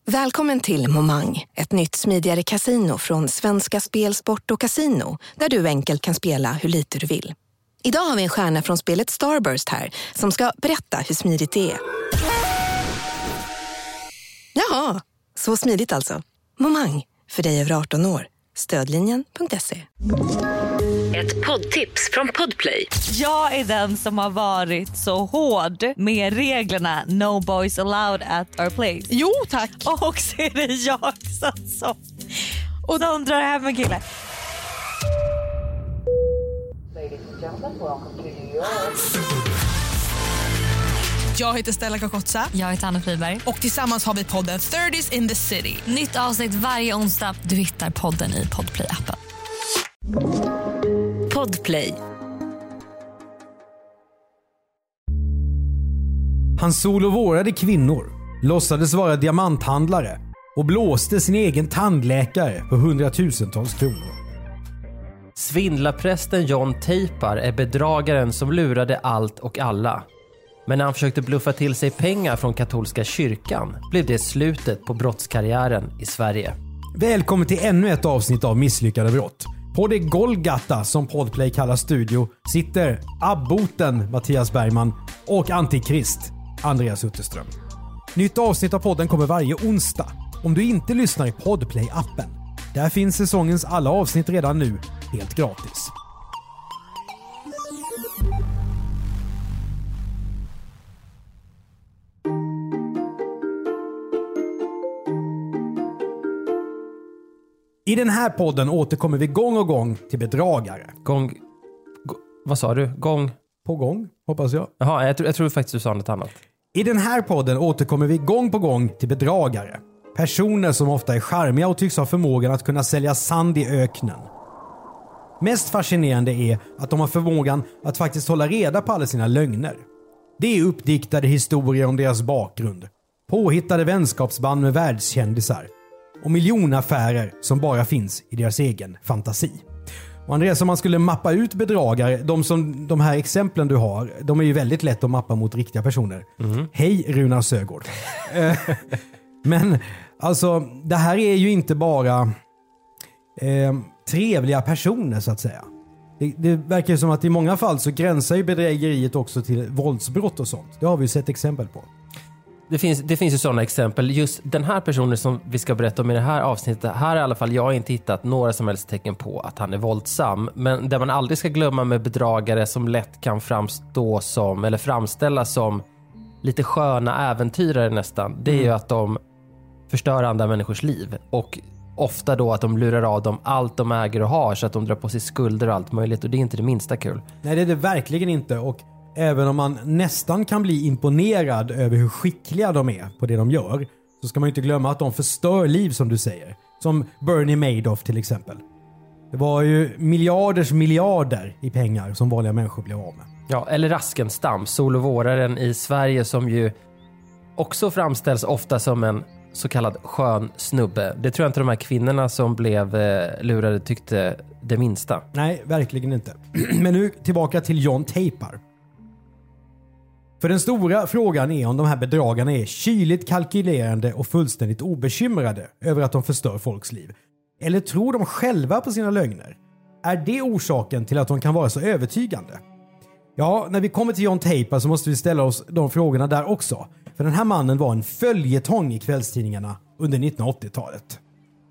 Välkommen till Momang, ett nytt smidigare casino från Svenska Spel, Sport och Casino, där du enkelt kan spela hur lite du vill. Idag har vi en stjärna från spelet Starburst här som ska berätta hur smidigt det är. Jaha, så smidigt alltså. Momang, för dig över 18 år. Stödlinjen.se. Ett poddtips från Podplay. Jag är den som har varit så hård med reglerna No boys allowed at our place. Jo, tack. Och så är det jag som och de drar hem en kille. Jag heter Stella Kakotsa. Jag heter Anna Friberg. Och tillsammans har vi podden 30s in the city. Nytt avsnitt varje onsdag. Du hittar podden i Podplay-appen. Podplay. Han solovårade kvinnor, låtsades vara diamanthandlare och blåste sin egen tandläkare på 100,000-tals kronor. Svindlarprästen John Teipar är bedragaren som lurade allt och alla. Men när han försökte bluffa till sig pengar från katolska kyrkan blev det slutet på brottskarriären i Sverige. Välkommen till ännu ett avsnitt av Misslyckade brott. På det Golgata, som Podplay kallar studio, sitter abboten Mattias Bergman och antikrist Andreas Utterström. Nytt avsnitt av podden kommer varje onsdag. Om du inte lyssnar i Podplay-appen, där finns säsongens alla avsnitt redan nu, helt gratis. I den här podden återkommer vi gång och gång till bedragare. Vad sa du? På gång, hoppas jag. Jaha, jag tror faktiskt du sa något annat. I den här podden återkommer vi gång på gång till bedragare. Personer som ofta är charmiga och tycks ha förmågan att kunna sälja sand i öknen. Mest fascinerande är att de har förmågan att faktiskt hålla reda på alla sina lögner. Det är uppdiktade historier om deras bakgrund, påhittade vänskapsband med världskändisar och miljonaffärer som bara finns i deras egen fantasi. Och Andreas, om man skulle mappa ut bedragare, de här exemplen du har, de är ju väldigt lätt att mappa mot riktiga personer. Hej Runar Sögaard. Men alltså, det här är ju inte bara trevliga personer så att säga. Det verkar som att i många fall så gränsar ju bedrägeriet också till våldsbrott och sånt. Det har vi ju sett exempel på. Det finns ju sådana exempel. Just den här personen som vi ska berätta om i det här avsnittet, här i alla fall jag har inte hittat några som helst tecken på att han är våldsam. Men det man aldrig ska glömma med bedragare som lätt kan framstå som, eller framställas som lite sköna äventyrare nästan, det är ju att de förstör andra människors liv. Och ofta då att de lurar av dem allt de äger och har så att de drar på sig skulder och allt möjligt. Och det är inte det minsta kul. Nej, det är det verkligen inte. Och även om man nästan kan bli imponerad över hur skickliga de är på det de gör, så ska man ju inte glömma att de förstör liv som du säger. Som Bernie Madoff till exempel. Det var ju miljarder i pengar som vanliga människor blev av med. Ja, eller Raskenstam, solovåraren i Sverige som ju också framställs ofta som en så kallad skön snubbe. Det tror jag inte de här kvinnorna som blev lurade tyckte det minsta. Nej, verkligen inte. Men nu tillbaka till John Teipar. För den stora frågan är om de här bedragarna är kyligt kalkylerande och fullständigt obekymrade över att de förstör folks liv. Eller tror de själva på sina lögner? Är det orsaken till att de kan vara så övertygande? Ja, när vi kommer till John Teipar så måste vi ställa oss de frågorna där också. För den här mannen var en följetong i kvällstidningarna under 1980-talet.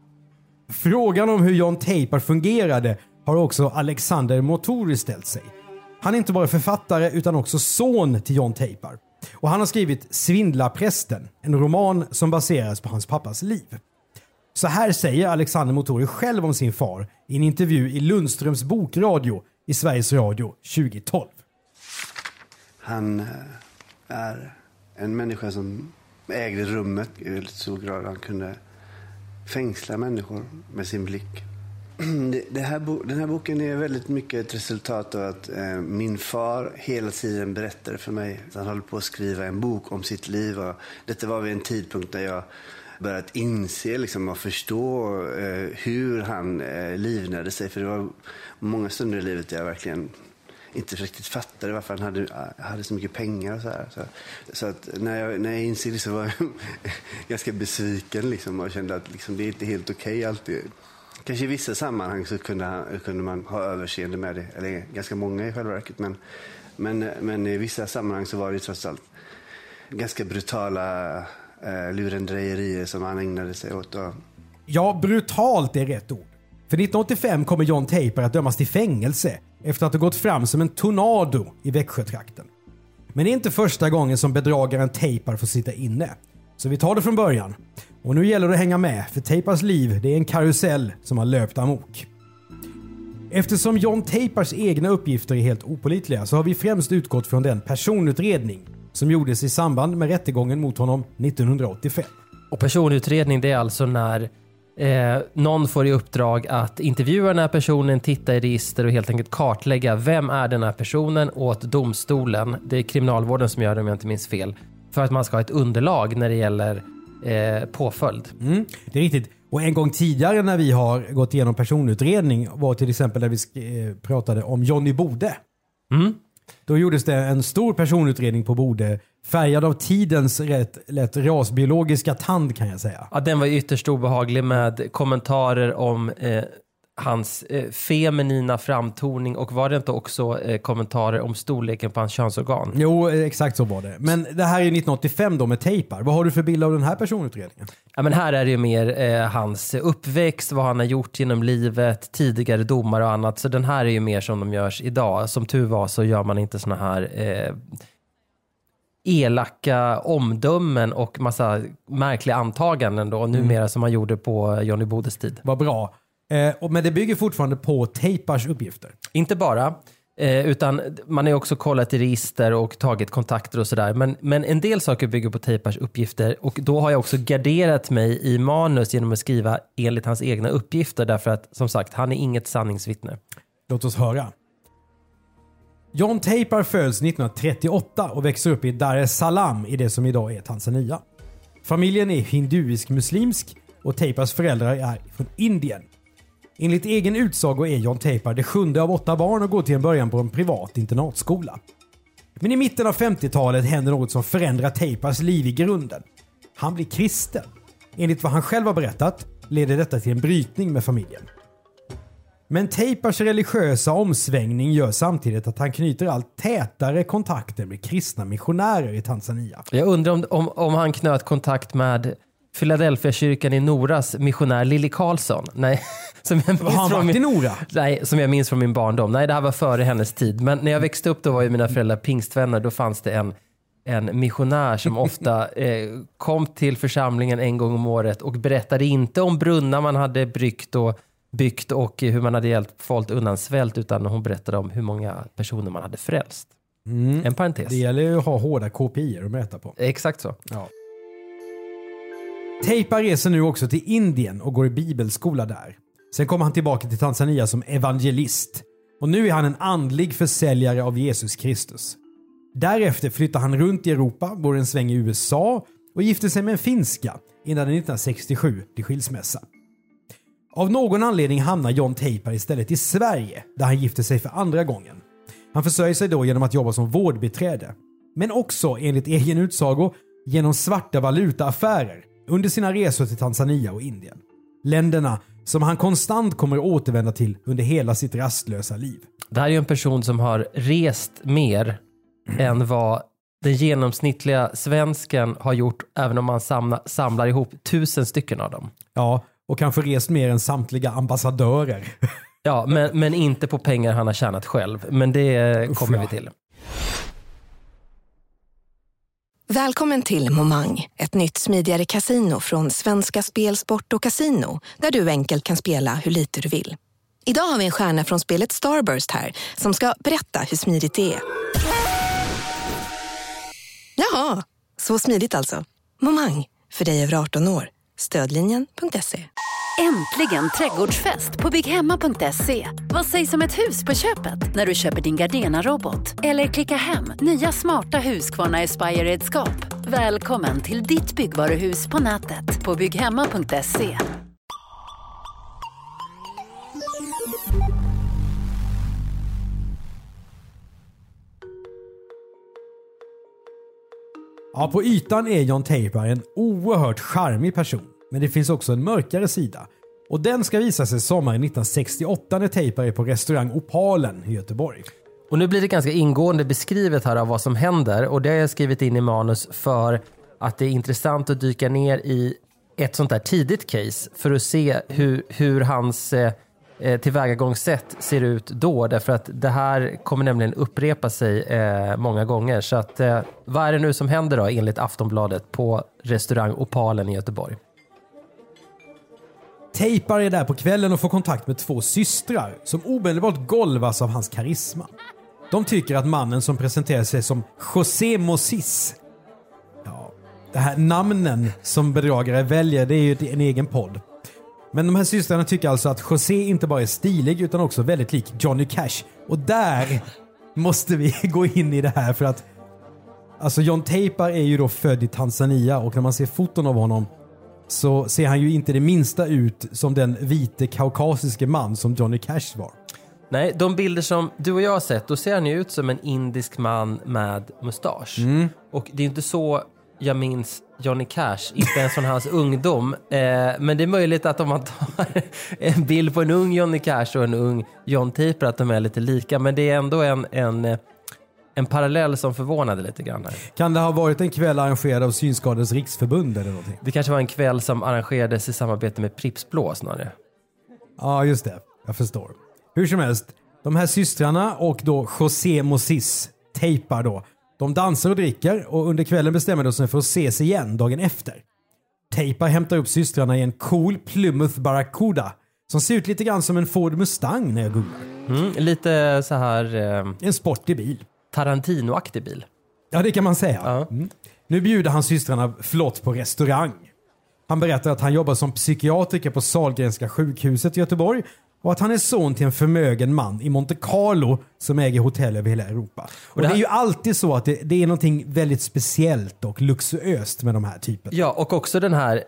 Frågan om hur John Teipar fungerade har också Alexander Motori ställt sig. Han är inte bara författare utan också son till John Teipar. Och han har skrivit Svindlarprästen, en roman som baseras på hans pappas liv. Så här säger Alexander Motori själv om sin far i en intervju i Lundströms bokradio i Sveriges Radio 2012. Han är en människa som ägde rummet i väldigt stor grad. Han kunde fängsla människor med sin blick. Den här boken är väldigt mycket ett resultat av att min far hela tiden berättade för mig att han höll på att skriva en bok om sitt liv. Och detta var vid en tidpunkt där jag börjat inse liksom, och förstå hur han livnärde sig. För det var många stunder i livet där jag verkligen inte riktigt fattade varför han hade så mycket pengar och så här. Så att när jag inser det så var jag ganska besviken liksom, och kände att liksom, det är inte helt okej alltid. Kanske i vissa sammanhang så kunde man ha överseende med det, eller ganska många i själva verket, men i vissa sammanhang så var det trots allt ganska brutala lurendrejerier som han ägnade sig åt. Ja, brutalt är rätt ord. För 1985 kommer John Teiper att dömas till fängelse efter att ha gått fram som en tornado i Växjötrakten. Men det är inte första gången som bedragaren Teiper får sitta inne. Så vi tar det från början. Och nu gäller det att hänga med, för Teipers liv det är en karusell som har löpt amok. Eftersom John Teipers egna uppgifter är helt opålitliga så har vi främst utgått från den personutredning som gjordes i samband med rättegången mot honom 1985. Och personutredning, det är alltså när någon får i uppdrag att intervjua den här personen, titta i register och helt enkelt kartlägga vem är den här personen åt domstolen. Det är kriminalvården som gör det om jag inte minns fel. För att man ska ha ett underlag när det gäller påföljd. Det är riktigt. Och en gång tidigare när vi har gått igenom personutredning var till exempel när vi pratade om Johnny Bode. Då gjordes det en stor personutredning på Bode, färgad av tidens lätt rasbiologiska tand kan jag säga. Ja, den var ytterst obehaglig med kommentarer om hans feminina framtoning, och var det inte också kommentarer om storleken på hans könsorgan? Jo, exakt så var det. Men det här är 1985 då med Teiper. Vad har du för bild av den här personutredningen? Ja, men här är det ju mer hans uppväxt, vad han har gjort genom livet, tidigare domar och annat. Så den här är ju mer som de görs idag. Som tur var så gör man inte såna här elaka omdömen och massa märkliga antaganden då, numera som man gjorde på Johnny Bodes tid. Vad bra. Men det bygger fortfarande på Teipers uppgifter. Inte bara, utan man har också kollat i register och tagit kontakter och sådär. Men en del saker bygger på Teipers uppgifter, och då har jag också garderat mig i manus genom att skriva enligt hans egna uppgifter, därför att som sagt, han är inget sanningsvittne. Låt oss höra. John Teiper föds 1938 och växer upp i Dar es Salaam i det som idag är Tanzania. Familjen är hinduisk-muslimsk och Teipers föräldrar är från Indien. Enligt egen utsago är John Teiper det 7:e av 8 barn och går till en början på en privat internatskola. Men i mitten av 50-talet händer något som förändrar Teipers liv i grunden. Han blir kristen. Enligt vad han själv har berättat leder detta till en brytning med familjen. Men Teipers religiösa omsvängning gör samtidigt att han knyter allt tätare kontakter med kristna missionärer i Tanzania. Jag undrar om han knöt kontakt med Philadelphia-kyrkan i Noras missionär Lilly Karlsson. Nej, som jag minns från i Nora? Nej, som jag minns från min barndom. Nej, det här var före hennes tid. Men när jag växte upp då var ju mina föräldrar pingstvänner. Då fanns det en missionär som ofta kom till församlingen en gång om året och berättade inte om brunnar man hade byggt och hur man hade hjälpt folk undan svält, utan hon berättade om hur många personer man hade frälst. En parentes. Det gäller ju att ha hårda KPI:er att mäta på. Exakt så. Ja. Teiper reser nu också till Indien och går i bibelskola där. Sen kommer han tillbaka till Tanzania som evangelist. Och nu är han en andlig försäljare av Jesus Kristus. Därefter flyttar han runt i Europa, bor en sväng i USA och gifter sig med en finska innan 1967 till skilsmässa. Av någon anledning hamnar John Teiper istället i Sverige, där han gifter sig för andra gången. Han försörjer sig då genom att jobba som vårdbiträde. Men också, enligt egen utsago, genom svarta valutaaffärer under sina resor till Tanzania och Indien. Länderna som han konstant kommer att återvända till under hela sitt rastlösa liv. Det här är ju en person som har rest mer än vad den genomsnittliga svensken har gjort, även om man samlar ihop 1000 stycken av dem. Ja, och kanske rest mer än samtliga ambassadörer. Ja, men inte på pengar han har tjänat själv. Men det kommer vi till. Välkommen till Momang, ett nytt smidigare kasino från Svenska Spel, Sport och Casino, där du enkelt kan spela hur lite du vill. Idag har vi en stjärna från spelet Starburst här som ska berätta hur smidigt det är. Jaha, så smidigt alltså. Momang, för dig över 18 år. Stödlinjen.se. Äntligen trädgårdsfest på bygghemma.se. Vad sägs om ett hus på köpet när du köper din Gardena-robot? Eller klicka hem nya smarta Husqvarna Aspire-redskap. Välkommen till ditt byggvaruhus på nätet på bygghemma.se. Ja, på ytan är John Teipa en oerhört charmig person. Men det finns också en mörkare sida. Och den ska visa sig sommaren 1968 när Teipa är på restaurang Opalen i Göteborg. Och nu blir det ganska ingående beskrivet här av vad som händer. Och det har jag skrivit in i manus för att det är intressant att dyka ner i ett sånt här tidigt case. För att se hur hans tillvägagångssätt ser ut då. Därför att det här kommer nämligen upprepa sig många gånger. Så att, vad är det nu som händer då enligt Aftonbladet på restaurang Opalen i Göteborg? Teipa är där på kvällen och får kontakt med 2 systrar som omedelbart golvas av hans karisma. De tycker att mannen som presenterar sig som José Mosis, ja, det här namnen som bedragare väljer, det är ju en egen podd. Men de här systrarna tycker alltså att José inte bara är stilig utan också väldigt lik Johnny Cash. Och där måste vi gå in i det här för att alltså John Teipa är ju då född i Tanzania och när man ser foton av honom så ser han ju inte det minsta ut som den vite kaukasiske man som Johnny Cash var. Nej, de bilder som du och jag har sett, då ser han ju ut som en indisk man med mustasch. Och det är inte så jag minns Johnny Cash, inte ens från hans ungdom. Men det är möjligt att om man tar en bild på en ung Johnny Cash och en ung John Teipa att de är lite lika. Men det är ändå en parallell som förvånade lite grann här. Kan det ha varit en kväll arrangerad av Synskadades riksförbund eller någonting? Det kanske var en kväll som arrangerades i samarbete med Pripps Blå snarare. Ja, just det. Jag förstår. Hur som helst, de här systrarna och då José Mosis, Teipa då, de dansar och dricker och under kvällen bestämmer de sig för att ses igen dagen efter. Teipa hämtar upp systrarna i en cool Plymouth Barracuda som ser ut lite grann som en Ford Mustang när jag googlar. Lite så här... en sportig bil. Tarantino-aktig bil. Ja, det kan man säga. Ja. Nu bjuder han systrarna flott på restaurang. Han berättar att han jobbar som psykiatriker på Sahlgrenska sjukhuset i Göteborg och att han är son till en förmögen man i Monte Carlo som äger hotell över hela Europa. Och det är ju alltid så att det är någonting väldigt speciellt och luxuöst med de här typerna. Ja, och också den här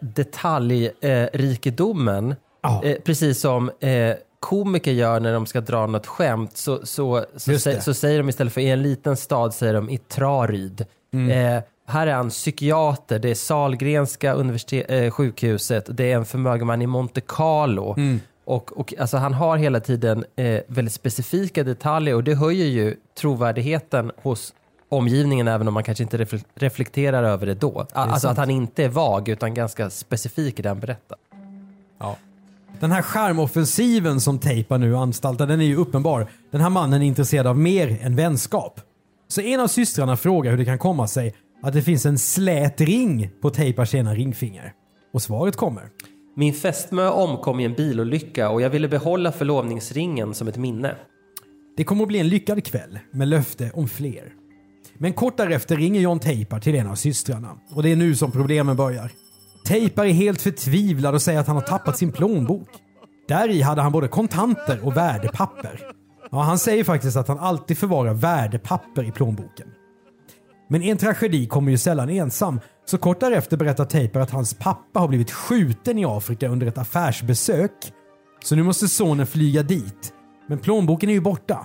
detaljrikedomen. Precis som komiker gör när de ska dra något skämt så säger de istället för i en liten stad säger de i Traryd. Här är han psykiater, det är Sahlgrenska sjukhuset, det är en förmögen man i Monte Carlo. Och alltså han har hela tiden väldigt specifika detaljer och det höjer ju trovärdigheten hos omgivningen även om man kanske inte reflekterar över det då. Alltså att han inte är vag utan ganska specifik i den berättar. Ja. Den här skärmoffensiven som Teipa nu anstaltar, den är ju uppenbar. Den här mannen är intresserad av mer än vänskap. Så en av systrarna frågar hur det kan komma sig att det finns en slät ring på Teipas ena ringfinger. Och svaret kommer. Min fästmö omkom i en bilolycka och jag ville behålla förlovningsringen som ett minne. Det kommer att bli en lyckad kväll med löfte om fler. Men kort därefter ringer John Teipa till en av systrarna. Och det är nu som problemen börjar. Teipa är helt förtvivlad och säger att han har tappat sin plånbok. Där i hade han både kontanter och värdepapper. Ja, han säger faktiskt att han alltid förvarar värdepapper i plånboken. Men en tragedi kommer ju sällan ensam. Så kort därefter berättar Teipa att hans pappa har blivit skjuten i Afrika under ett affärsbesök. Så nu måste sonen flyga dit. Men plånboken är ju borta.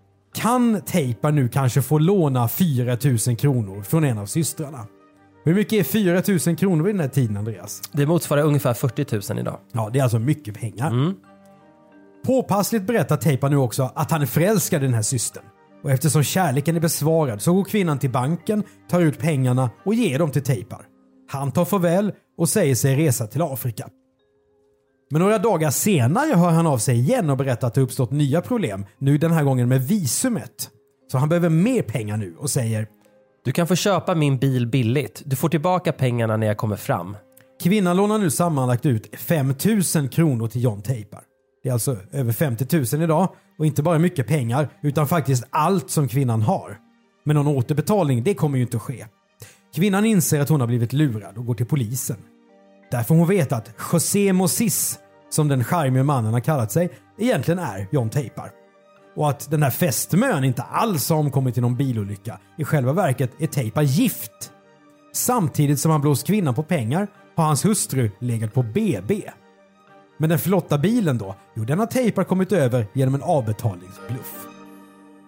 Kan Teipa nu kanske få låna 4 000 kronor från en av systrarna? Hur mycket är 4 000 kronor i den här tiden, Andreas? Det motsvarar ungefär 40 000 idag. Ja, det är alltså mycket pengar. Påpassligt berättar Teipa nu också att han är förälskad i den här systern. Och eftersom kärleken är besvarad så går kvinnan till banken, tar ut pengarna och ger dem till Teipa. Han tar farväl och säger sig resa till Afrika. Men några dagar senare hör han av sig igen och berättar att det uppstått nya problem. Nu den här gången med visumet. Så han behöver mer pengar nu och säger: du kan få köpa min bil billigt. Du får tillbaka pengarna när jag kommer fram. Kvinnan lånar nu sammanlagt ut 5 000 kronor till John Teipa. Det är alltså över 50 000 idag. Och inte bara mycket pengar utan faktiskt allt som kvinnan har. Men någon återbetalning, det kommer ju inte att ske. Kvinnan inser att hon har blivit lurad och går till polisen. Där får hon veta att José Mosis, som den charmiga mannen har kallat sig, egentligen är John Teipa. Och att den här fästmön inte alls har omkommit i någon bilolycka. I själva verket är Teipa gift. Samtidigt som han blåst kvinnan på pengar har hans hustru legat på BB. Men den flotta bilen då? Jo, den har Teipa kommit över genom en avbetalningsbluff.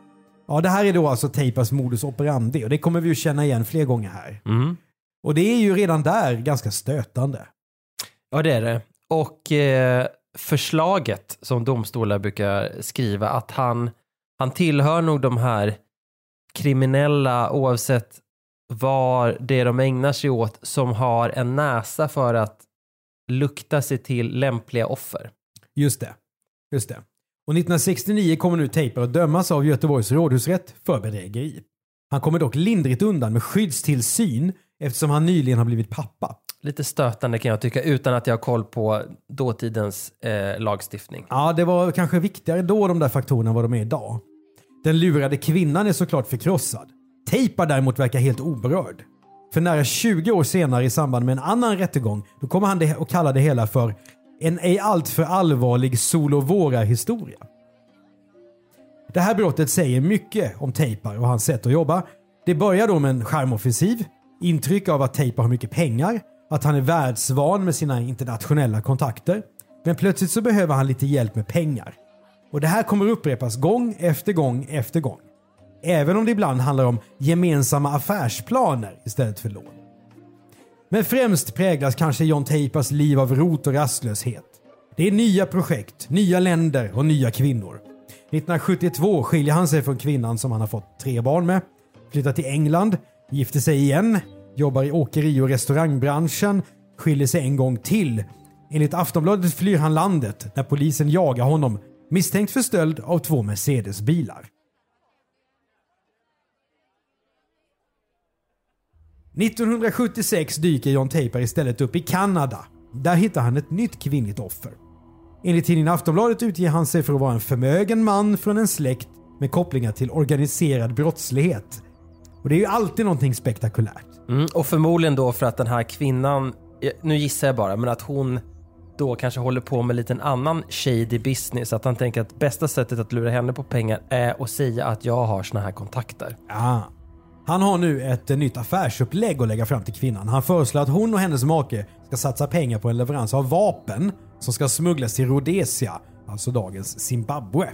Ja, det här är då alltså Teipas modus operandi och det kommer vi ju känna igen fler gånger här. Och det är ju redan där ganska stötande. Ja, det är det. Och förslaget som domstolar brukar skriva att han tillhör nog de här kriminella oavsett vad det de ägnar sig åt som har en näsa för att lukta sig till lämpliga offer. Just det. Och 1969 kommer nu Teipar att dömas av Göteborgs rådhusrätt för bedrägeri. Han kommer dock lindrigt undan med skyddstillsyn eftersom han nyligen har blivit pappa. Lite stötande kan jag tycka utan att jag har koll på dåtidens lagstiftning. Ja, det var kanske viktigare då de där faktorerna vad de är idag. Den lurade kvinnan är såklart förkrossad. Teipar däremot verkar helt oberörd. För nära 20 år senare i samband med en annan rättegång då kommer han att kalla det hela för en ej alltför allvarlig Sol-och-vårar-historia. Det här brottet säger mycket om Teipar och hans sätt att jobba. Det börjar då med en charmoffensiv, intryck av att Teipar har mycket pengar, att han är världsvan med sina internationella kontakter. Men plötsligt så behöver han lite hjälp med pengar. Och det här kommer upprepas gång efter gång efter gång. Även om det ibland handlar om gemensamma affärsplaner istället för lån. Men främst präglas kanske John Teipars liv av rot och rastlöshet. Det är nya projekt, nya länder och nya kvinnor. 1972 skiljer han sig från kvinnan som han har fått 3 barn med. Flyttar till England, gifter sig igen, jobbar i åkeri- och restaurangbranschen, skiljer sig en gång till. Enligt Aftonbladet flyr han landet när polisen jagar honom misstänkt för stöld av 2 Mercedes-bilar. 1976 dyker John Teipar istället upp i Kanada. Där hittar han ett nytt kvinnligt offer. Enligt tidningen Aftonbladet utger han sig för att vara en förmögen man från en släkt med kopplingar till organiserad brottslighet. Och det är ju alltid någonting spektakulärt. Och förmodligen då för att den här kvinnan, nu gissar jag bara, men att hon då kanske håller på med lite en annan shady business. Att han tänker att bästa sättet att lura henne på pengar är att säga att jag har såna här kontakter. Ja. Han har nu ett nytt affärsupplägg att lägga fram till kvinnan. Han föreslår att hon och hennes make ska satsa pengar på en leverans av vapen som ska smugglas till Rhodesia, alltså dagens Zimbabwe.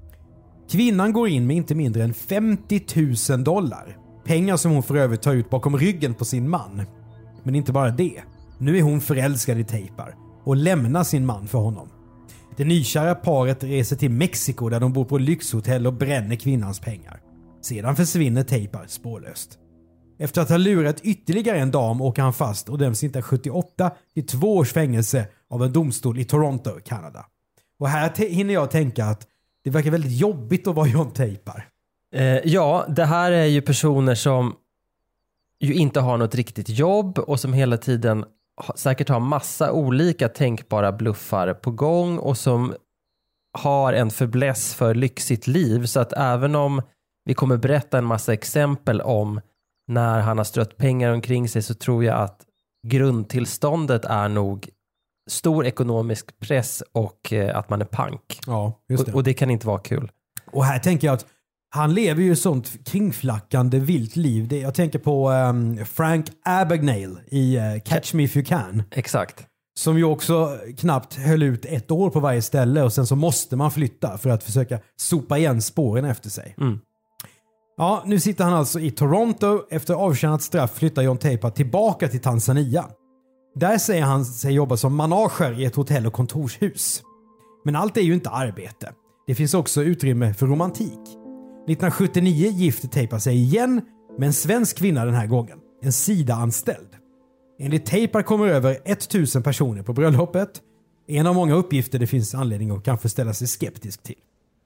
Kvinnan går in med inte mindre än $50,000. Pengar som hon för övrigt tar ut bakom ryggen på sin man. Men inte bara det. Nu är hon förälskad i Teipar och lämnar sin man för honom. Det nykära paret reser till Mexiko där de bor på lyxhotell och bränner kvinnans pengar. Sedan försvinner Teipar spårlöst. Efter att ha lurat ytterligare en dam åker han fast och döms 1978 till 2 års fängelse av en domstol i Toronto, Kanada. Och här hinner jag tänka att det verkar väldigt jobbigt att vara John Teipar. Ja, det här är ju personer som ju inte har något riktigt jobb och som hela tiden säkert har massa olika tänkbara bluffar på gång och som har en fäbless för lyxigt liv. Så att även om vi kommer berätta en massa exempel om när han har strött pengar omkring sig så tror jag att grundtillståndet är nog stor ekonomisk press och att man är pank. Ja, just det. Och det kan inte vara kul. Och här tänker jag att han lever ju ett sånt kringflackande vilt liv. Jag tänker på Frank Abagnale i Catch Me If You Can. Exakt. Som ju också knappt höll ut 1 år på varje ställe och sen så måste man flytta för att försöka sopa igen spåren efter sig. Ja, nu sitter han alltså i Toronto. Efter avtjänat straff flyttar John Teipar tillbaka till Tanzania. Där säger han sig jobba som manager i ett hotell- och kontorshus. Men allt är ju inte arbete. Det finns också utrymme för romantik. 1979 gifter Teipar sig igen med en svensk kvinna den här gången. En SIDA-anställd. Enligt Teipar kommer över 1000 personer på bröllopet. En av många uppgifter det finns anledning att kanske ställa sig skeptisk till.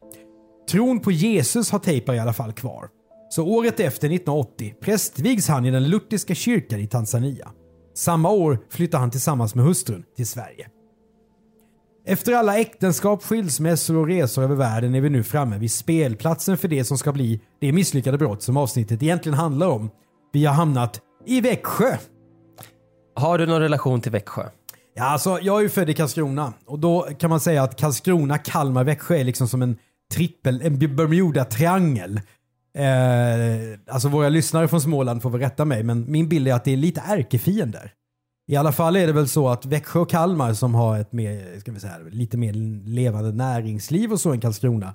Tron på Jesus har Teipar i alla fall kvar. Så året efter 1980 prästvigs han i den lutherska kyrkan i Tanzania. Samma år flyttar han tillsammans med hustrun till Sverige. Efter alla äktenskap, skilsmässor och resor över världen är vi nu framme vid spelplatsen för det som ska bli det misslyckade brott som avsnittet egentligen handlar om. Vi har hamnat i Växjö. Har du någon relation till Växjö? Ja, alltså jag är ju född i Karlskrona och då kan man säga att Karlskrona, Kalmar, Växjö är liksom som en Bermuda-triangel. Alltså våra lyssnare från Småland får väl rätta mig, men min bild är att det är lite ärkefiender. I alla fall är det väl så att Växjö och Kalmar som har ett mer, ska vi säga, lite mer levande näringsliv och så än Karlskrona,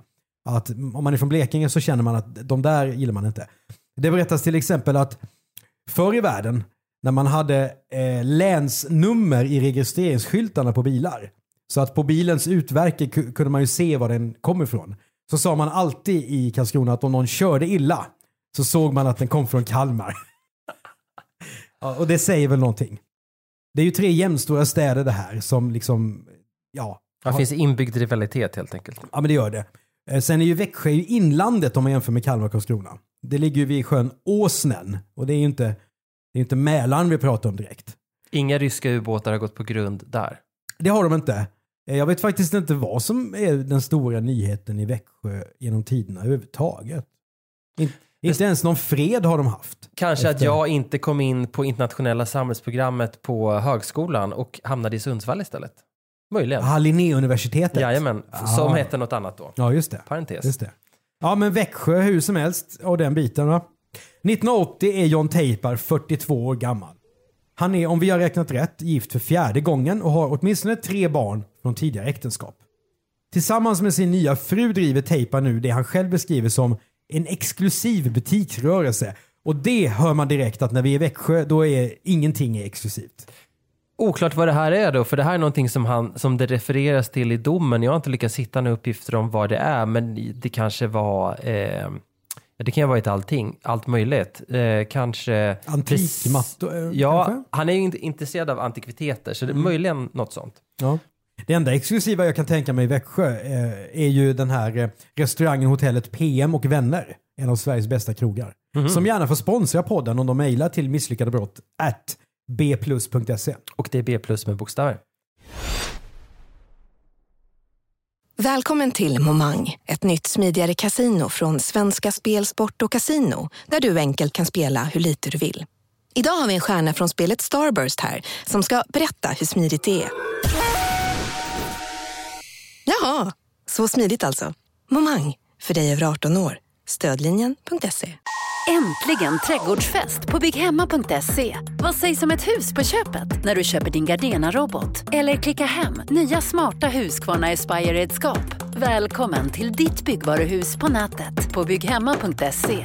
Att om man är från Blekinge så känner man att de där gillar man inte. Det berättas till exempel att förr i världen när man hade länsnummer i registreringsskyltarna på bilar, så att på bilens utverke kunde man ju se var den kom ifrån. Så sa man alltid i Karlskrona att om någon körde illa så såg man att den kom från Kalmar. Ja, och det säger väl någonting. Det är ju 3 jämnstora städer det här som liksom, ja. Det finns inbyggd rivalitet helt enkelt. Ja, men det gör det. Sen är ju Växjö i inlandet om man jämför med Kalmar och Karlskrona. Det ligger ju vid sjön Åsnen och det är ju inte Mälaren vi pratar om direkt. Inga ryska ubåtar har gått på grund där. Det har de inte. Jag vet faktiskt inte vad som är den stora nyheten i Växjö genom tiderna överhuvudtaget. Inte ens någon fred har de haft. Kanske att jag inte kom in på internationella samhällsprogrammet på högskolan och hamnade i Sundsvall istället. Möjligen. Linnéuniversitetet. Jajamän, som hette något annat då. Ja, just det. Parentes. Just det. Ja, men Växjö hur som helst och den biten, va? 1980 är John Teipar 42 år gammal. Han är, om vi har räknat rätt, gift för 4:e gången och har åtminstone 3 barn från tidigare äktenskap. Tillsammans med sin nya fru driver Teipar nu det han själv beskriver som en exklusiv butiksrörelse. Och det hör man direkt att när vi är i Växjö då är ingenting exklusivt. Oklart vad det här är då, för det här är någonting som det refereras till i domen. Jag har inte lyckats hitta några uppgifter om vad det är, men det kanske var... det kan ju vara allt möjligt. Kanske... Antikmattor? Ja, kanske? Han är ju inte intresserad av antikviteter, så det är möjligen något sånt. Ja. Det enda exklusiva jag kan tänka mig i Växjö är ju den här restaurangen, hotellet PM och Vänner. En av Sveriges bästa krogar. Som gärna får sponsra podden om de mejlar till misslyckadebrott@bplus.se. Och det är B+ med bokstäver. Välkommen till Momang, ett nytt smidigare kasino från Svenska Spel, Sport och Casino, där du enkelt kan spela hur lite du vill. Idag har vi en stjärna från spelet Starburst här som ska berätta hur smidigt det är. Jaha, så smidigt alltså. Momang, för dig över 18 år. Stödlinjen.se. Äntligen trädgårdsfest på bygghemma.se. Vad sägs om ett hus på köpet när du köper din Gardena-robot? Eller klicka hem nya smarta Husqvarna Aspire-redskap. Välkommen till ditt byggvaruhus på nätet på bygghemma.se.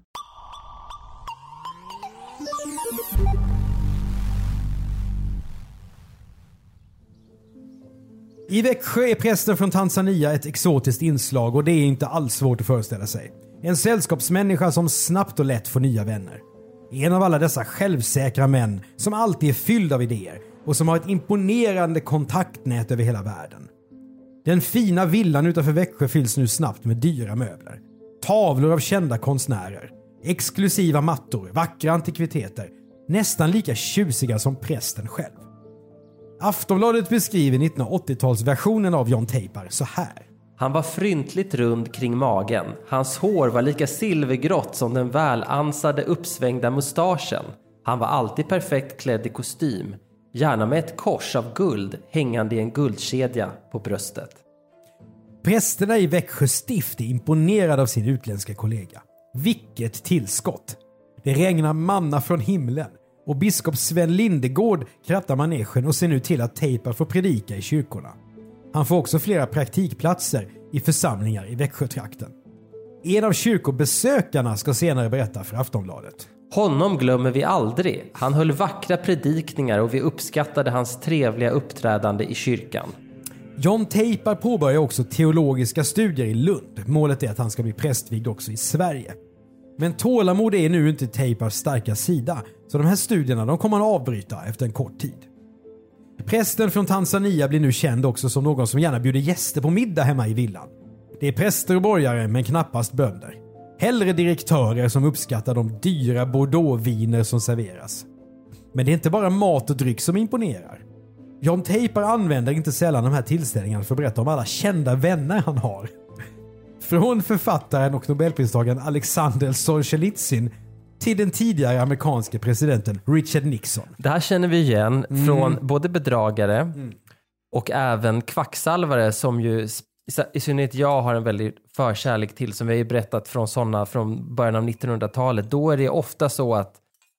I Växjö är prästen från Tanzania ett exotiskt inslag och det är inte alls svårt att föreställa sig. En sällskapsmänniska som snabbt och lätt får nya vänner. En av alla dessa självsäkra män som alltid är fylld av idéer och som har ett imponerande kontaktnät över hela världen. Den fina villan utanför Växjö fylls nu snabbt med dyra möbler. Tavlor av kända konstnärer. Exklusiva mattor, vackra antikviteter. Nästan lika tjusiga som prästen själv. Aftonbladet beskriver 1980-talsversionen av John Teipar så här. Han var fryntligt rund kring magen. Hans hår var lika silvergrått som den välansade uppsvängda mustaschen. Han var alltid perfekt klädd i kostym. Gärna med ett kors av guld hängande i en guldkedja på bröstet. Prästerna i Växjö stift är imponerade av sin utländska kollega. Vilket tillskott! Det regnar manna från himlen. Och biskop Sven Lindegård krattar manegen och ser nu till att Teipar får predika i kyrkorna. Han får också flera praktikplatser i församlingar i Växjötrakten. En av kyrkobesökarna ska senare berätta för Aftonbladet. Honom glömmer vi aldrig. Han höll vackra predikningar och vi uppskattade hans trevliga uppträdande i kyrkan. John Teipar påbörjar också teologiska studier i Lund. Målet är att han ska bli prästvigd också i Sverige. Men tålamod är nu inte Teipars starka sida, så de här studierna de kommer han avbryta efter en kort tid. Prästen från Tanzania blir nu känd också som någon som gärna bjuder gäster på middag hemma i villan. Det är präster och borgare men knappast bönder. Hellre direktörer som uppskattar de dyra Bordeaux-viner som serveras. Men det är inte bara mat och dryck som imponerar. John Teipar använder inte sällan de här tillställningarna för att berätta om alla kända vänner han har. Från författaren och nobelpristagaren Alexander Solzhenitsyn till den tidigare amerikanske presidenten Richard Nixon. Det här känner vi igen från både bedragare och även kvacksalvare som ju i synnerhet jag har en väldigt förkärlek till, som vi har ju berättat från sådana från början av 1900-talet. Då är det ofta så att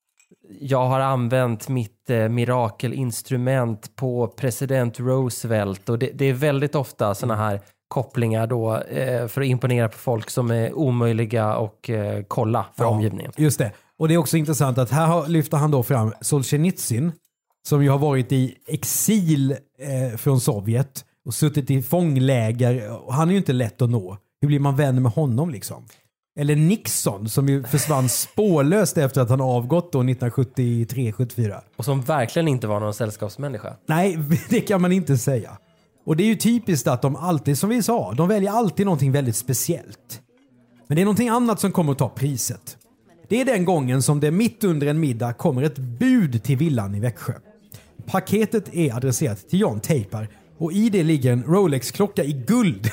jag har använt mitt mirakelinstrument på president Roosevelt och det är väldigt ofta sådana här kopplingar då för att imponera på folk som är omöjliga och kolla för omgivningen. Just det. Och det är också intressant att här lyfter han då fram Solzhenitsyn som ju har varit i exil från Sovjet och suttit i fångläger. Och han är ju inte lätt att nå. Hur blir man vän med honom liksom? Eller Nixon som ju försvann spårlöst efter att han avgått då 1973-74. Och som verkligen inte var någon sällskapsmänniska. Nej, det kan man inte säga. Och det är ju typiskt att de alltid, som vi sa, de väljer alltid någonting väldigt speciellt. Men det är någonting annat som kommer att ta priset. Det är den gången som det mitt under en middag kommer ett bud till villan i Växjö. Paketet är adresserat till John Teiper och i det ligger en Rolex-klocka i guld.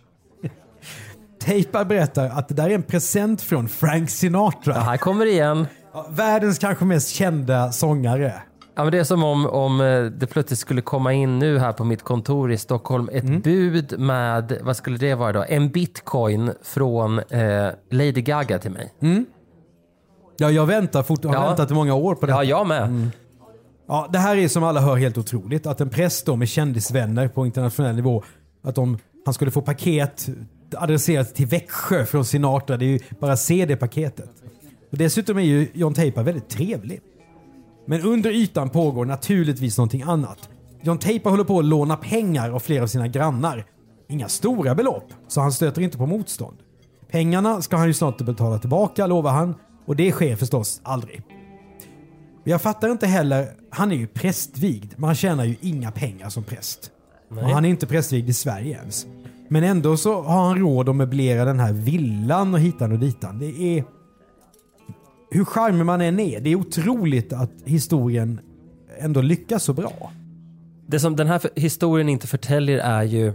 Teiper berättar att det där är en present från Frank Sinatra. Ja, här kommer det igen. Ja, världens kanske mest kända sångare. Ja, men det är som om det plötsligt skulle komma in nu här på mitt kontor i Stockholm ett bud med, vad skulle det vara då? En bitcoin från Lady Gaga till mig. Ja, jag har väntat i många år på det. Ja, jag med. Ja, det här är som alla hör helt otroligt. Att en präst då med kändisvänner på internationell nivå, att han skulle få paket adresserat till Växjö från Sinatra. Det är ju bara att se det paketet. Och dessutom är ju John Teiper väldigt trevlig. Men under ytan pågår naturligtvis någonting annat. John Teiper håller på att låna pengar av flera av sina grannar. Inga stora belopp, så han stöter inte på motstånd. Pengarna ska han ju snart betala tillbaka, lovar han. Och det sker förstås aldrig. Jag fattar inte heller, han är ju prästvigd, men han tjänar ju inga pengar som präst. Och han är inte prästvigd i Sverige ens. Men ändå så har han råd att möblera den här villan och hitan och ditan. Det är... Hur charmig man än är, det är otroligt att historien ändå lyckas så bra. Det som den här historien inte förtäljer är ju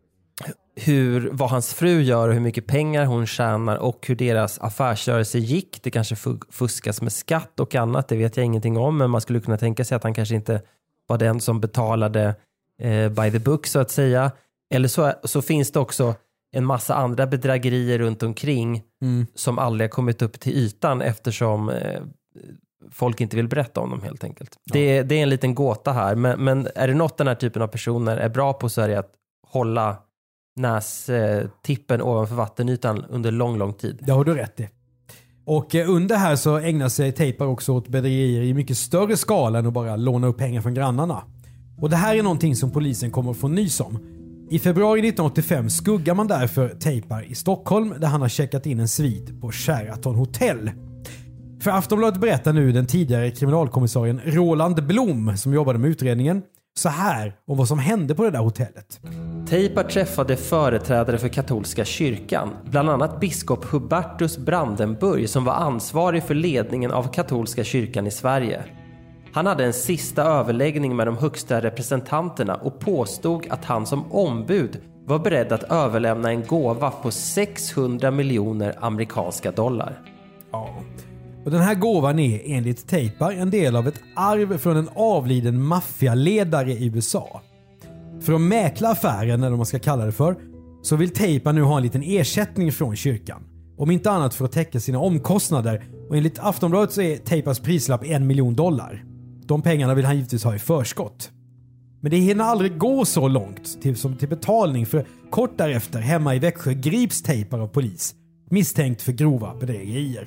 vad hans fru gör och hur mycket pengar hon tjänar och hur deras affärsrörelse gick. Det kanske fuskas med skatt och annat, det vet jag ingenting om, men man skulle kunna tänka sig att han kanske inte var den som betalade by the book så att säga. Eller så finns det också en massa andra bedrägerier runt omkring som aldrig har kommit upp till ytan eftersom folk inte vill berätta om dem helt enkelt. Ja. Det är en liten gåta här, men är det något den här typen av personer är bra på så är det att hålla nästippen ovanför vattenytan under lång tid. Det har du rätt i. Och under här så ägnar sig Teiper också åt bedrägerier i mycket större skala än att bara låna upp pengar från grannarna. Och det här är någonting som polisen kommer att få nys om. I februari 1985 skuggar man därför Teiper i Stockholm där han har checkat in en svit på Sheraton Hotel. För Aftonbladet berättar nu den tidigare kriminalkommissarien Roland Blom som jobbade med utredningen så här om vad som hände på det där hotellet. Teiper träffade företrädare för katolska kyrkan, bland annat biskop Hubertus Brandenburg som var ansvarig för ledningen av katolska kyrkan i Sverige. Han hade en sista överläggning med de högsta representanterna och påstod att han som ombud var beredd att överlämna en gåva på 600 miljoner amerikanska dollar. Ja. Och den här gåvan är enligt Teiper en del av ett arv från en avliden maffialedare i USA. För att mäkla affären, eller vad man ska kalla det för, så vill Teiper nu ha en liten ersättning från kyrkan. Om inte annat för att täcka sina omkostnader. Och enligt Aftonbladet så är Teipers prislapp $1 miljon. De pengarna vill han givetvis ha i förskott. Men det hinner aldrig gå så långt till betalning, för kort därefter hemma i Växjö grips Teiper av polis misstänkt för grova bedrägerier.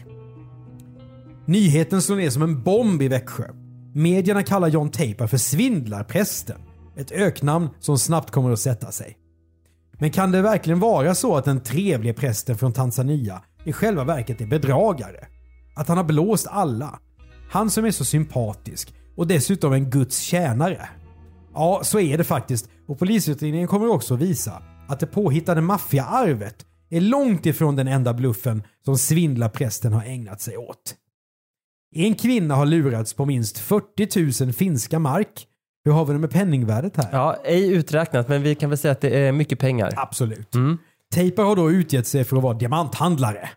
Nyheten slår ner som en bomb i Växjö. Medierna kallar John Teiper för svindlarprästen. Ett öknamn som snabbt kommer att sätta sig. Men kan det verkligen vara så att den trevliga prästen från Tanzania i själva verket är bedragare? Att han har blåst alla? Han som är så sympatisk och dessutom en Guds tjänare. Ja, så är det faktiskt. Och polisutredningen kommer också visa att det påhittade maffiaarvet är långt ifrån den enda bluffen som svindlarprästen har ägnat sig åt. En kvinna har lurats på minst 40 000 finska mark. Hur har vi det med penningvärdet här? Ja, ej uträknat, men vi kan väl säga att det är mycket pengar. Absolut. Teiper har då utgett sig för att vara diamanthandlare.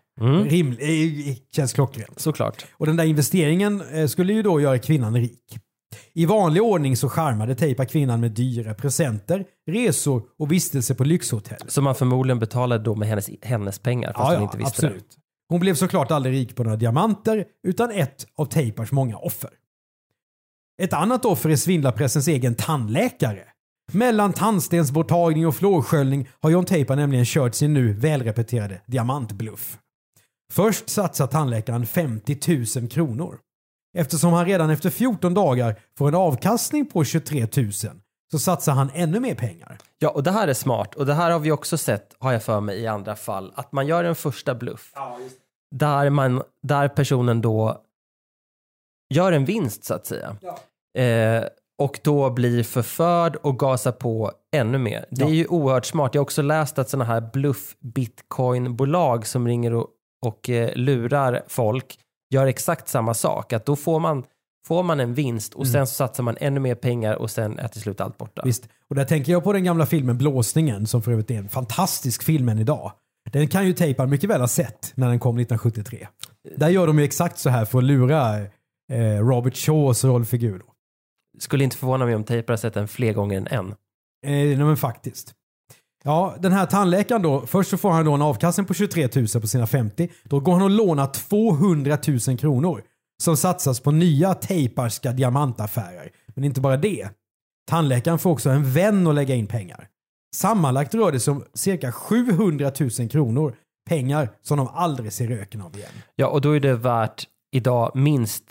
Känns klockrent. Såklart. Och den där investeringen skulle ju då göra kvinnan rik. I vanlig ordning så charmade Teiper kvinnan med dyra presenter, resor och vistelse på lyxhotell. Som man förmodligen betalade då med hennes pengar, fast hon inte visste absolut. Det. Hon blev såklart aldrig rik på några diamanter, utan ett av Teipers många offer. Ett annat offer är svindlarpressens egen tandläkare. Mellan tandstensborttagning och fluorsköljning har John Teipa nämligen kört sin nu välrepeterade diamantbluff. Först satsar tandläkaren 50 000 kronor. Eftersom han redan efter 14 dagar får en avkastning på 23 000 så satsar han ännu mer pengar. Ja, och det här är smart. Och det här har vi också sett, har jag för mig, i andra fall. Att man gör en första bluff. Ja, just det. Där personen då gör en vinst, så att säga. Ja. Och då blir förförd och gasar på ännu mer. Det är ju oerhört smart. Jag har också läst att sådana här bluff-bitcoin-bolag som ringer och lurar folk gör exakt samma sak. Att då får man en vinst och sen så satsar man ännu mer pengar och sen är till slut allt borta. Visst. Och där tänker jag på den gamla filmen Blåsningen, som för övrigt är en fantastisk film än idag. Den kan ju Teipa mycket väl ha sett när den kom 1973. Där gör de ju exakt så här för att lura Robert Shaws rollfigur. Skulle inte förvåna mig om Teipa har sett den fler gånger än en. Nej, men faktiskt. Ja, den här tandläkaren då, först så får han då en avkastning på 23 000 på sina 50. Då går han och lånar 200 000 kronor som satsas på nya teiparska diamantaffärer. Men inte bara det. Tandläkaren får också en vän att lägga in pengar. Sammanlagt rör det sig om cirka 700 000 kronor. Pengar som de aldrig ser röken av igen. Ja, och då är det värt idag minst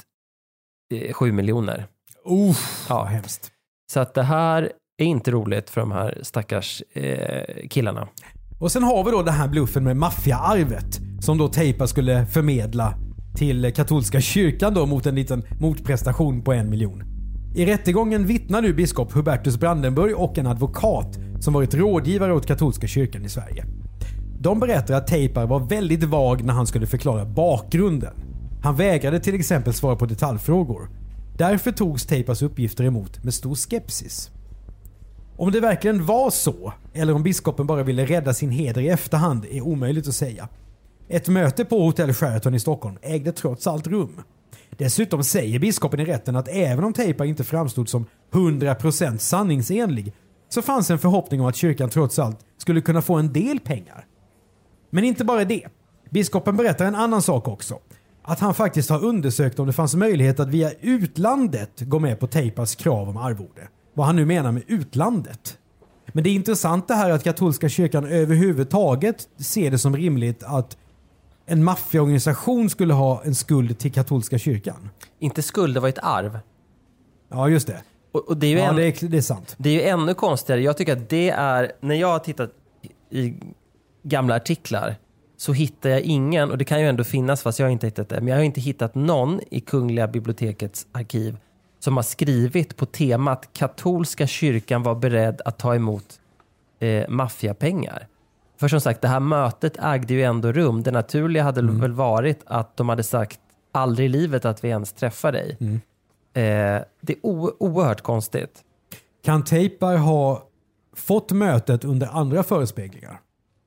7 miljoner. Ja, hemskt. Så att det här är inte roligt för de här stackars killarna. Och sen har vi då den här bluffen med maffiaarvet som då Teipa skulle förmedla till katolska kyrkan då mot en liten motprestation på 1 miljon. I rättegången vittnar nu biskop Hubertus Brandenburg och en advokat som varit rådgivare åt katolska kyrkan i Sverige. De berättar att Teipa var väldigt vag när han skulle förklara bakgrunden. Han vägrade till exempel svara på detaljfrågor. Därför togs Teipas uppgifter emot med stor skepsis. Om det verkligen var så, eller om biskopen bara ville rädda sin heder i efterhand, är omöjligt att säga. Ett möte på Hotell Sheraton i Stockholm ägde trots allt rum. Dessutom säger biskopen i rätten att även om Teipa inte framstod som 100% sanningsenlig så fanns en förhoppning om att kyrkan trots allt skulle kunna få en del pengar. Men inte bara det. Biskopen berättar en annan sak också. Att han faktiskt har undersökt om det fanns möjlighet att via utlandet gå med på Teipas krav om arvode. Vad han nu menar med utlandet. Men det är intressant det här att katolska kyrkan överhuvudtaget ser det som rimligt att en maffiaorganisation skulle ha en skuld till katolska kyrkan. Inte skuld, det var ett arv. Ja, just det. Och det är ju det är sant. Det är ju ännu konstigare. Jag tycker att det är, när jag har tittat i gamla artiklar så hittar jag ingen, och det kan ju ändå finnas fast jag har inte hittat det, men jag har inte hittat någon i Kungliga bibliotekets arkiv som har skrivit på temat katolska kyrkan var beredd att ta emot maffiapengar. För som sagt, det här mötet ägde ju ändå rum. Det naturliga hade väl varit att de hade sagt aldrig i livet att vi ens träffar dig. Det är oerhört konstigt. Kan Teipa ha fått mötet under andra förespeglingar?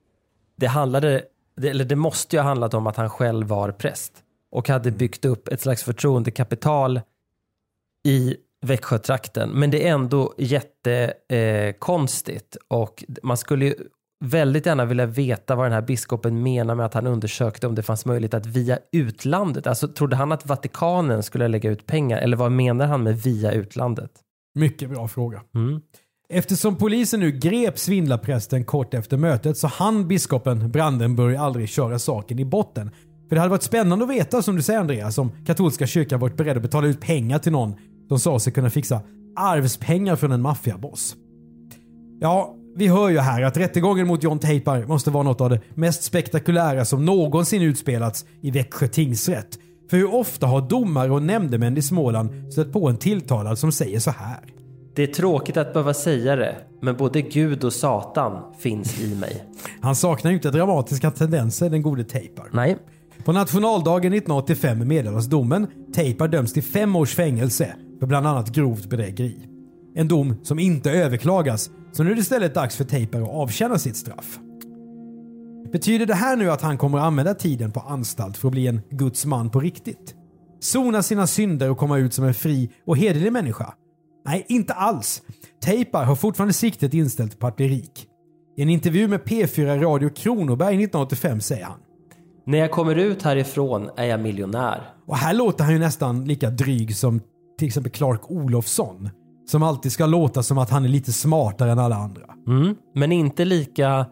Det måste ju ha handlat om att han själv var präst och hade byggt upp ett slags förtroendekapital i Växjötrakten. Men det är ändå jättekonstigt och man skulle ju väldigt gärna vilja veta vad den här biskopen menar med att han undersökte om det fanns möjlighet att via utlandet. Alltså trodde han att Vatikanen skulle lägga ut pengar eller vad menar han med via utlandet? Mycket bra fråga. Eftersom polisen nu grep svindlarprästen kort efter mötet så hann biskopen Brandenburg aldrig köra saken i botten. För det hade varit spännande att veta, som du säger Andreas, om katolska kyrkan varit beredd att betala ut pengar till någon som sa sig kunna fixa arvspengar från en maffiaboss. Ja, vi hör ju här att rättegången mot John Teipa måste vara något av det mest spektakulära som någonsin utspelats i Växjö tingsrätt. För hur ofta har domare och nämndemän i Småland stött på en tilltalad som säger så här? Det är tråkigt att behöva säga det, men både Gud och Satan finns i mig. Han saknar ju inte dramatiska tendenser, den gode Teipa. Nej. På nationaldagen 1985 meddelas domen. Teipa döms till 5 års fängelse för bland annat grovt bedrägeri. En dom som inte överklagas, så nu är det istället dags för Teipa att avtjäna sitt straff. Betyder det här nu att han kommer att använda tiden på anstalt för att bli en Guds man på riktigt? Sona sina synder och komma ut som en fri och hederlig människa? Nej, inte alls. Teipa har fortfarande siktet inställt på att bli rik. I en intervju med P4 Radio Kronoberg 1985 säger han: när jag kommer ut härifrån är jag miljonär. Och här låter han ju nästan lika dryg som till exempel Clark Olofsson. som alltid ska låta som att han är lite smartare än alla andra. Men inte lika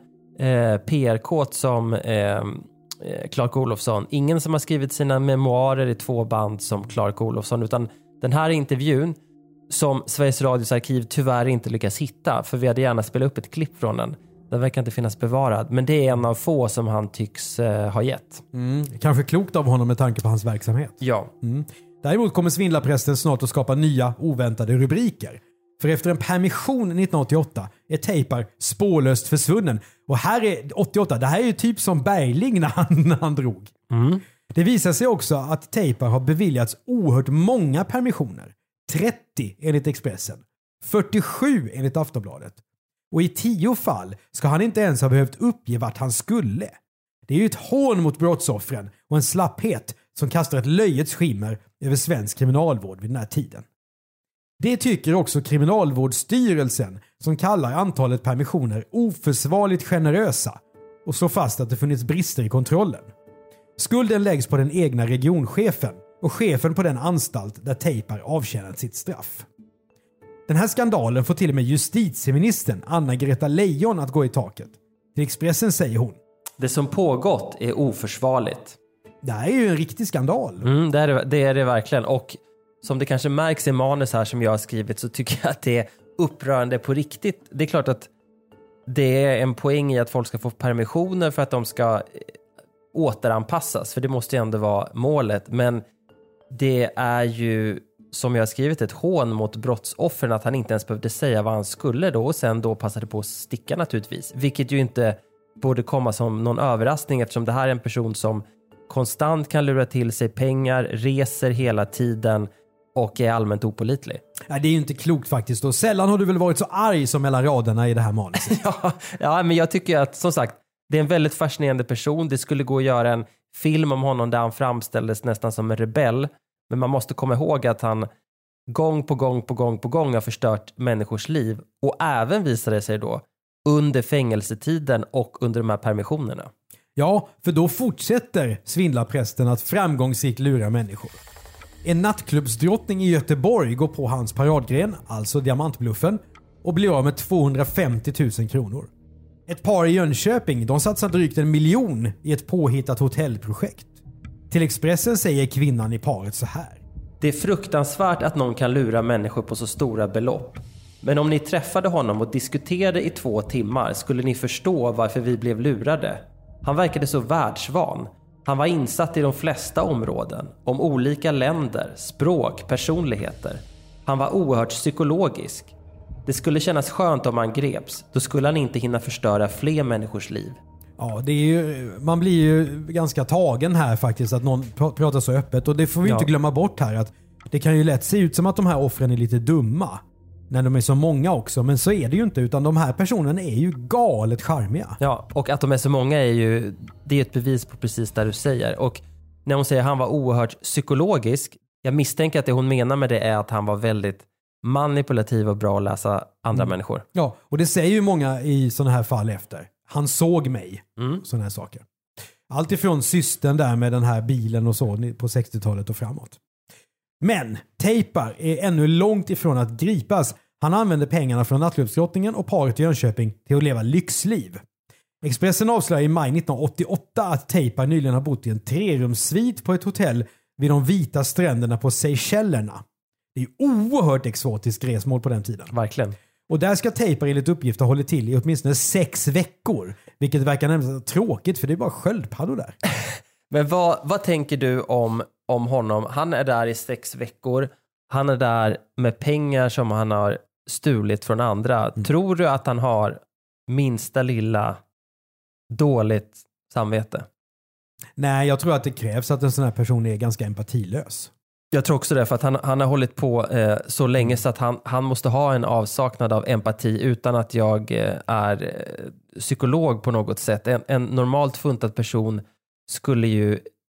PR-kåt som Clark Olofsson. Ingen som har skrivit sina memoarer i 2 band som Clark Olofsson, utan den här intervjun som Sveriges Radios arkiv tyvärr inte lyckas hitta, för vi hade gärna spelat upp ett klipp från den. Den verkar inte finnas bevarad, men det är en av få som han tycks ha gett. Kanske klokt av honom med tanke på hans verksamhet. Ja. Däremot kommer svindlarprästen snart att skapa nya oväntade rubriker. För efter en permission 1988 är Teipar spårlöst försvunnen. Och här är 88, det här är ju typ som Bergling när han drog. Det visar sig också att Teipar har beviljats oerhört många permissioner. 30 enligt Expressen, 47 enligt Aftonbladet. Och i 10 fall ska han inte ens ha behövt uppge vart han skulle. Det är ju ett hån mot brottsoffren och en slapphet som kastar ett löjets skimmer över svensk kriminalvård vid den här tiden. Det tycker också Kriminalvårdsstyrelsen, som kallar antalet permissioner oförsvarligt generösa och slår fast att det funnits brister i kontrollen. Skulden läggs på den egna regionchefen och chefen på den anstalt där Teipar avtjänat sitt straff. Den här skandalen får till och med justitieministern Anna-Greta Leijon att gå i taket. Till Expressen säger hon: Det som pågått är oförsvarligt. Det här är ju en riktig skandal. Det är det verkligen. Och som det kanske märks i manus här som jag har skrivit, så tycker jag att det är upprörande på riktigt. Det är klart att det är en poäng i att folk ska få permissioner för att de ska återanpassas. För det måste ju ändå vara målet. Men det är ju, som jag har skrivit, ett hån mot brottsoffren att han inte ens behövde säga vad han skulle då. Och sen då passade på att sticka naturligtvis. Vilket ju inte borde komma som någon överraskning, eftersom det här är en person som konstant kan lura till sig pengar, reser hela tiden och är allmänt opålitlig. Ja, det är ju inte klokt faktiskt. Och sällan har du väl varit så arg som mellan raderna i det här manuset. Ja, men jag tycker att, som sagt, det är en väldigt fascinerande person. Det skulle gå att göra en film om honom där han framställdes nästan som en rebell. Men man måste komma ihåg att han gång på gång har förstört människors liv. Och även visade sig då under fängelsetiden och under de här permissionerna. Ja, för då fortsätter svindlarprästen att framgångsrikt lura människor. En nattklubbsdrottning i Göteborg går på hans paradgren, alltså diamantbluffen, och blir av med 250 000 kronor. Ett par i Jönköping, de satsar drygt 1 miljon i ett påhittat hotellprojekt. Till Expressen säger kvinnan i paret så här: Det är fruktansvärt att någon kan lura människor på så stora belopp. Men om ni träffade honom och diskuterade i 2 timmar skulle ni förstå varför vi blev lurade. Han verkade så världsvan. Han var insatt i de flesta områden, om olika länder, språk, personligheter. Han var oerhört psykologisk. Det skulle kännas skönt om han greps. Då skulle han inte hinna förstöra fler människors liv. Ja, det är ju, man blir ju ganska tagen här faktiskt att någon pratar så öppet. Och det får vi inte glömma bort här, att det kan ju lätt se ut som att de här offren är lite dumma när de är så många också. Men så är det ju inte, utan de här personerna är ju galet charmiga. Ja, och att de är så många är ju, det är ett bevis på precis det du säger. Och när hon säger att han var oerhört psykologisk, jag misstänker att det hon menar med det är att han var väldigt manipulativ och bra att läsa andra människor. Ja, och det säger ju många i sådana här fall efter. Han såg mig. Sådana här saker. Allt ifrån systern där med den här bilen och så på 60-talet och framåt. Men Teipar är ännu långt ifrån att gripas. Han använder pengarna från nattklubbsdrottningen och paret i Jönköping till att leva lyxliv. Expressen avslöjar i maj 1988 att Teipar nyligen har bott i en 3-rumssvit på ett hotell vid de vita stränderna på Seychellerna. Det är oerhört exotiskt resmål på den tiden. Verkligen. Och där ska Teipar enligt uppgift ha hållit till i åtminstone 6 veckor. Vilket verkar nästan tråkigt, för det är bara sköldpaddor där. Men vad tänker du om honom? Han är där i 6 veckor. Han är där med pengar som han har stulit från andra. Tror du att han har minsta lilla dåligt samvete? Nej, jag tror att det krävs att en sån här person är ganska empatilös. Jag tror också det, för att han har hållit på så länge så att han måste ha en avsaknad av empati, utan att jag är psykolog på något sätt. En normalt funtad person skulle ju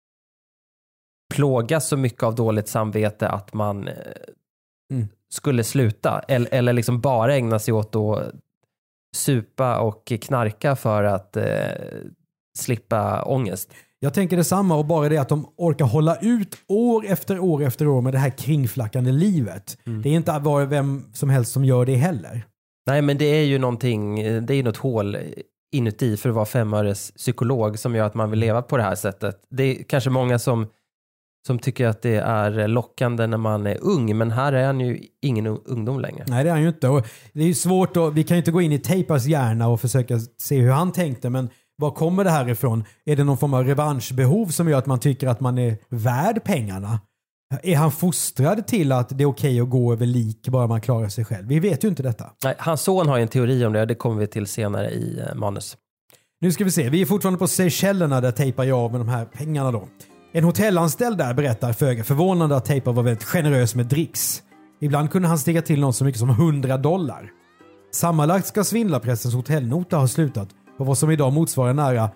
plågas så mycket av dåligt samvete att man skulle sluta. Eller liksom bara ägna sig åt att supa och knarka för att slippa ångest. Jag tänker detsamma, och bara det att de orkar hålla ut år efter år med det här kringflackande livet. Det är inte bara vem som helst som gör det heller. Nej, men det är ju någonting, det är ju något hål inuti för att vara 5-öres psykolog som gör att man vill leva på det här sättet. Det är kanske många som tycker att det är lockande när man är ung, men här är han ju ingen ungdom längre. Nej, det är han ju inte. Och det är ju svårt, och vi kan ju inte gå in i Tapers hjärna och försöka se hur han tänkte, men var kommer det här ifrån? Är det någon form av revanschbehov som gör att man tycker att man är värd pengarna? Är han fostrad till att det är okej att gå över lik bara man klarar sig själv? Vi vet ju inte detta. Nej, hans son har ju en teori om det, det kommer vi till senare i manus. Nu ska vi se, vi är fortfarande på Seychellerna där Tapar gör av med de här pengarna då. En hotellanställd där berättar föga förvånande att Tapar var väldigt generös med dricks. Ibland kunde han stiga till någon så mycket som $100. Sammanlagt ska svindlarpressens hotellnota ha slutat på vad som idag motsvarar nära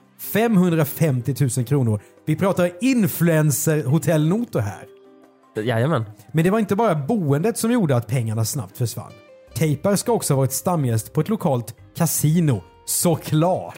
550 000 kronor. Vi pratar influencer-hotellnotor här. Jajamän. Men det var inte bara boendet som gjorde att pengarna snabbt försvann. Tapar ska också ha varit stamgäst på ett lokalt kasino, såklart.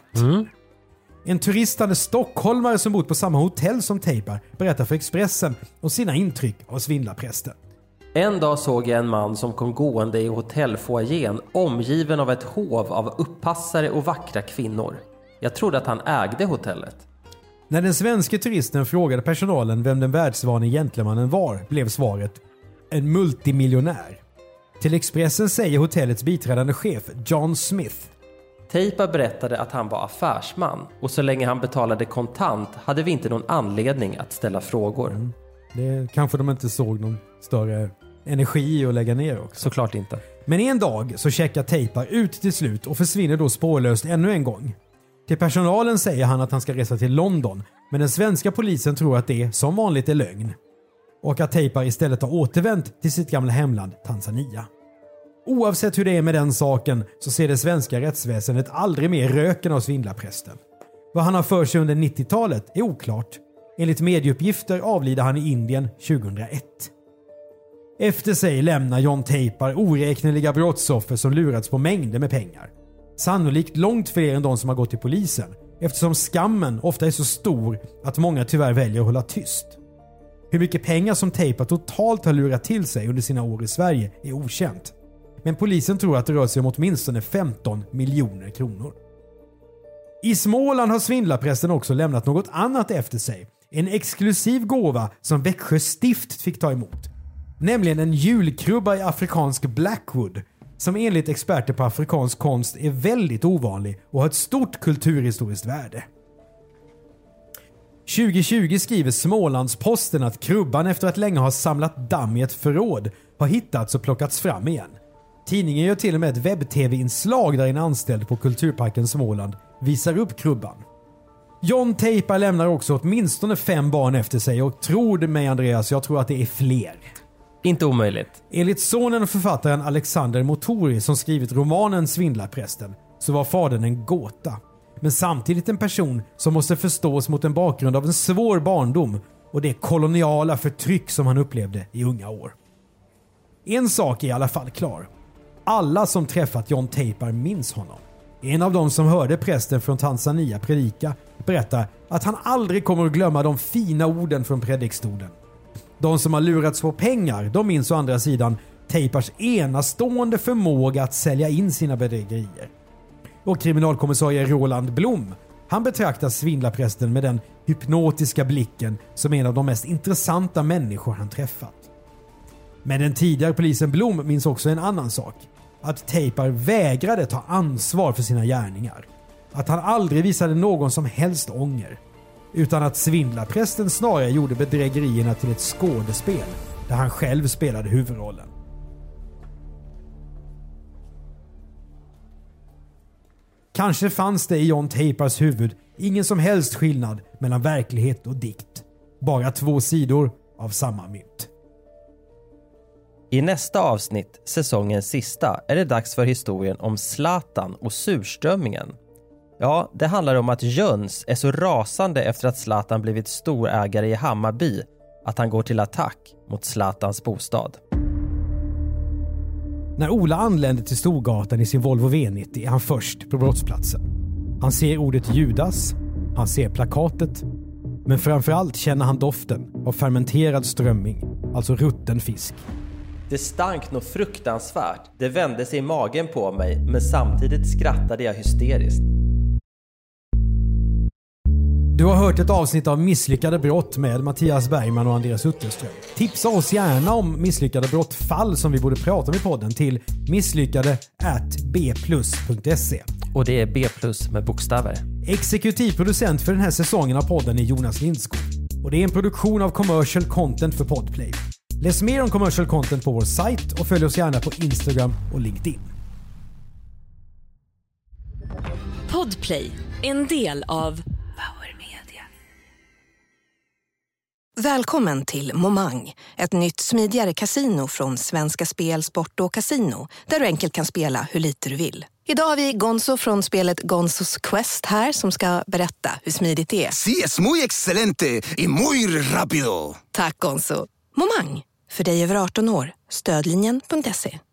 En turistande stockholmare som bott på samma hotell som Tapar berättar för Expressen om sina intryck av svindlarprästen. En dag såg jag en man som kom gående i hotellfoajén omgiven av ett hov av uppassare och vackra kvinnor. Jag trodde att han ägde hotellet. När den svenska turisten frågade personalen vem den världsvane gentlemannen var, blev svaret en multimiljonär. Till Expressen säger hotellets biträdande chef John Smith: Tapar berättade att han var affärsman och så länge han betalade kontant hade vi inte någon anledning att ställa frågor. Det kanske de inte såg någon större energi att lägga ner också. Såklart inte. Men en dag så checkar Tapar ut till slut och försvinner då spårlöst ännu en gång. Till personalen säger han att han ska resa till London, men den svenska polisen tror att det som vanligt är lögn. Och att Tapar istället har återvänt till sitt gamla hemland Tanzania. Oavsett hur det är med den saken så ser det svenska rättsväsendet aldrig mer röken av svindlarprästen. Vad han har för sig under 90-talet är oklart. Enligt medieuppgifter avlider han i Indien 2001. Efter sig lämnar John Tapar oräkneliga brottsoffer som lurats på mängder med pengar. Sannolikt långt fler än de som har gått till polisen, eftersom skammen ofta är så stor att många tyvärr väljer att hålla tyst. Hur mycket pengar som Tapar totalt har lurat till sig under sina år i Sverige är okänt. Men polisen tror att det rör sig om åtminstone 15 miljoner kronor. I Småland har svindlarprästen också lämnat något annat efter sig. En exklusiv gåva som Växjö stift fick ta emot. Nämligen en julkrubba i afrikansk Blackwood som enligt experter på afrikansk konst är väldigt ovanlig och har ett stort kulturhistoriskt värde. 2020 skriver Smålandsposten att krubban efter att länge ha samlat damm i ett förråd har hittats och plockats fram igen. Tidningen gör till och med ett webb-tv-inslag där en anställd på Kulturparken Småland visar upp krubban. John Tapar lämnar också åtminstone 5 barn efter sig och tror det mig Andreas, jag tror att det är fler. Inte omöjligt. Enligt sonen och författaren Alexander Motori som skrivit romanen Svindlarprästen så var fadern en gåta. Men samtidigt en person som måste förstås mot en bakgrund av en svår barndom och det koloniala förtryck som han upplevde i unga år. En sak är i alla fall klar. Alla som träffat John Tapar minns honom. En av dem som hörde prästen från Tanzania predika berättar att han aldrig kommer att glömma de fina orden från predikstolen. De som har lurats på pengar, de minns å andra sidan Tapars enastående förmåga att sälja in sina bedrägerier. Och kriminalkommissarie Roland Blom, han betraktar svindlarprästen med den hypnotiska blicken som en av de mest intressanta människor han träffat. Men den tidigare polisen Blom minns också en annan sak. Att Tapar vägrade ta ansvar för sina gärningar. Att han aldrig visade någon som helst ånger. Utan att svindlarprästen snarare gjorde bedrägerierna till ett skådespel där han själv spelade huvudrollen. Kanske fanns det i John Tapars huvud ingen som helst skillnad mellan verklighet och dikt. Bara 2 sidor av samma mynt. I nästa avsnitt, säsongens sista, är det dags för historien om Zlatan och surströmmingen. Ja, det handlar om att Jöns är så rasande efter att Zlatan blivit storägare i Hammarby att han går till attack mot Zlatans bostad. När Ola anländer till Storgatan i sin Volvo V90 är han först på brottsplatsen. Han ser ordet Judas, han ser plakatet Men framförallt känner han doften av fermenterad strömming, alltså rutten fisk. Det stank nog fruktansvärt. Det vände sig i magen på mig, men samtidigt skrattade jag hysteriskt. Du har hört ett avsnitt av Misslyckade brott med Mattias Bergman och Andreas Utterström. Tipsa oss gärna om misslyckade brottfall som vi borde prata om i podden till misslyckade@bplus.se. Och det är B+ med bokstäver. Exekutivproducent för den här säsongen av podden är Jonas Lindskog. Och det är en produktion av Commercial Content för Podplay. Läs mer om Commercial Content på vår sajt och följ oss gärna på Instagram och LinkedIn. Podplay, en del av Power Media. Välkommen till Momang, ett nytt smidigare kasino från Svenska Spel, Sport och Casino, där du enkelt kan spela hur lite du vill. Idag har vi Gonzo från spelet Gonzos Quest här som ska berätta hur smidigt det är. Sí, es muy excelente y muy rápido. Tack Gonzo. Momang, för dig över 18 år. Stödlinjen.se.